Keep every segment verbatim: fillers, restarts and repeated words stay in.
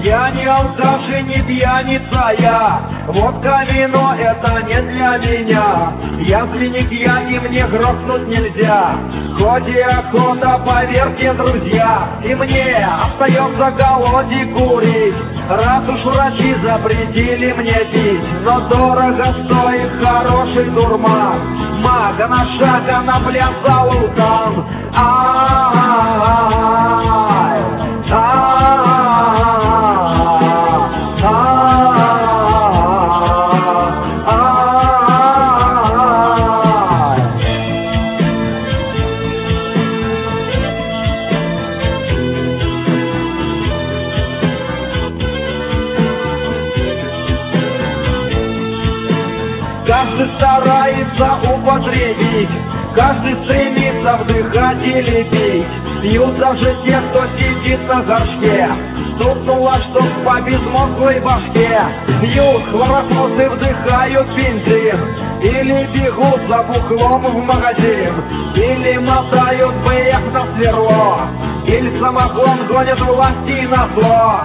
Я не алкаш и не пьяница, я водка, вино — это не для меня. Если не пьяни, мне грохнуть нельзя. Хоть и охота, поверьте, друзья, и мне остается голоде курить. Раз уж врачи запретили мне пить, но дорого стоит хороший дурман. Мага на шаг, а на пляж залутан. Ай, каждый старается употребить, каждый стремится вдыхать или пить. Пьют даже те, кто сидит на горшке, стукнуло, чтоб по безмозглой башке. Пьют хлорофосы, вдыхают бензин, или бегут за бухлом в магазин, или мотают бэк на сверло, или самогон гонят власти на зло.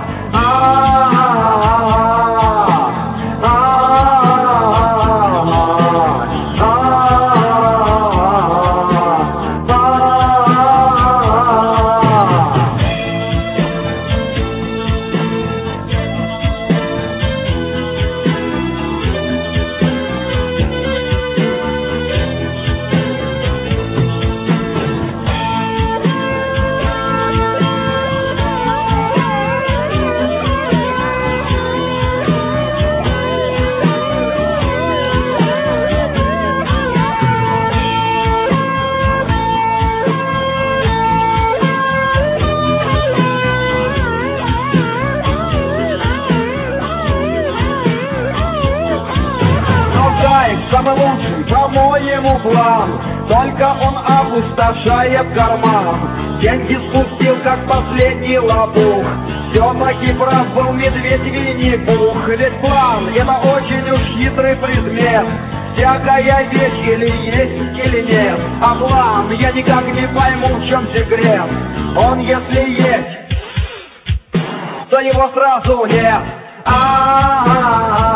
Самый лучший, по-моему, план, только он опустошает карман. Деньги спустил, как последний лопух. Все-таки прав был медведь Винни-Пух. Ведь план — это очень уж хитрый предмет. Всякая вещь или есть, или нет. А план я никак не пойму, в чем секрет. Он если есть, то его сразу нет. А-а-а.